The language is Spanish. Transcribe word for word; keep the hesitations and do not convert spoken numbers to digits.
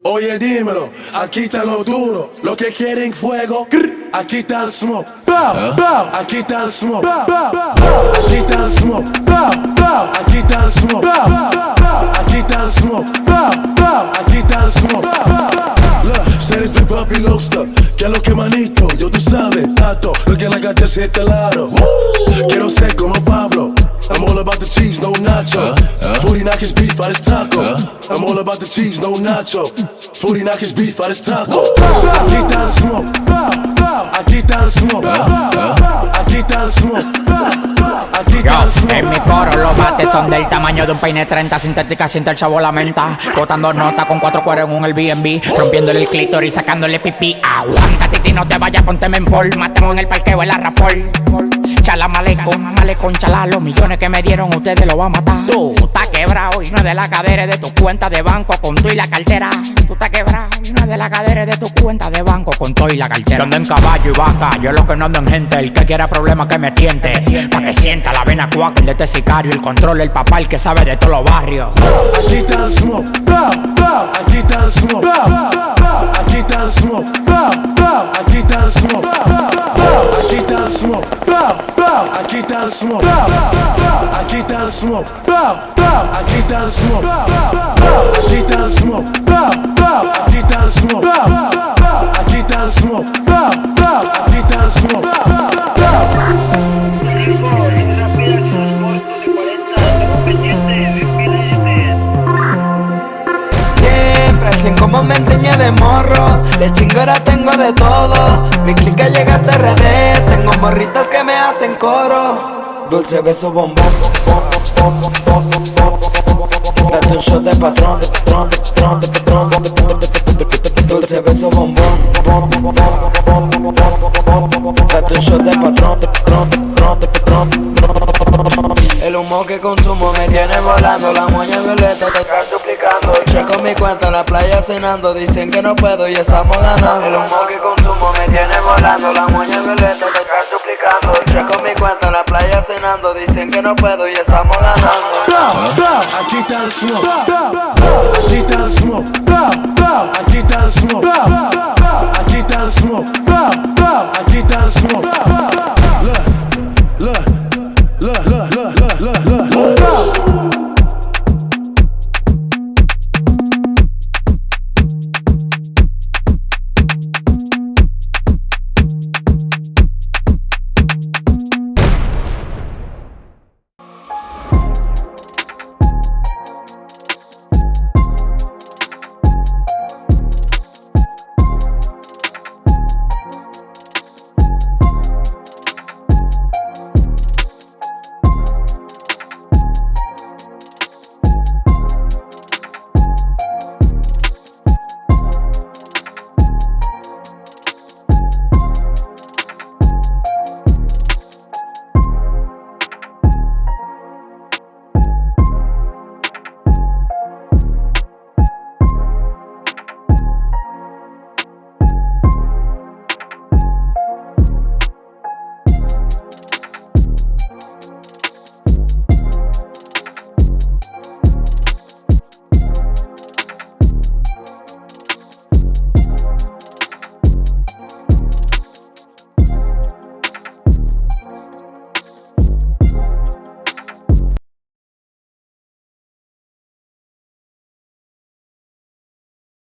Oye, dímelo, aquí está lo duro. Los que quieren fuego, aquí está el smoke. Aquí está el smoke. Aquí está el smoke. Aquí está el smoke. Aquí está el smoke. Aquí está el smoke. Look, seres mi papi Lobster. Que es lo que manito, yo tú sabes, tato. Lo que en la calle si este lado. Quiero ser como Pablo. I'm all about the cheese, no nacho. Forty knockers beef, I just taco. I'm all about the cheese, no nacho. Forty knockers beef, I just taco. Aquí está el smoke. Aquí está el smoke. Aquí está el smoke. Aquí está el smoke. En mi coro los bates son del tamaño de un peine treinta. Sintética, siente el chavo la menta. Botando nota con cuatro cueros en un Airbnb. Rompiéndole el clítoris, sacándole pipí. Aguanta, titi, no te vayas, pónteme en forma. Matemos en el parqueo, el arrapol. Chala malecón, malecón, chala. Los millones que me dieron, ustedes lo van a matar. Tú estás quebrado y no es de la cadera de tu cuenta de banco con tú y la cartera. Tú estás quebrado y no es de la cadera de tu cuenta de banco con tú y la cartera. Yo ando en caballo y vaca, yo lo que no ando en gente. El que quiera problema que me tiente. Pa' que sienta la vena cuaca, el de este sicario. El control, el papá, el que sabe de todos los barrios. Aquí está el smoke. Aquí está el smoke. Aquí está el smoke. Aquí está el smoke. Aquí está el smoke. Aquí está el smoke. Aquí está el smoke. Aquí está el smoke. Aquí está el smoke. Aquí está el smoke. Aquí está el smoke. Aquí está el smoke. Siempre así como me enseñé de morro. De chingora tengo de todo. Mi clica llega hasta R D. Tengo morritas que me hacen coro. Dulce beso bombón. Date un shot de patrón, de patrón, de patrón, de patrón, de patrón. Dulce beso bombón. Date un shot de patrón, de patrón, de patrón, de patrón. El humo que consumo me tiene volando. La moña violeta te está suplicando. Checo mi cuenta en la playa cenando. Dicen que no puedo y estamos ganando. El humo que consumo me tiene volando. La moña violeta te está suplicando. Checo mi cuenta en la playa cenando. Dicen que no puedo y estamos ganando. Aquí está el smoke. Aquí está el smoke.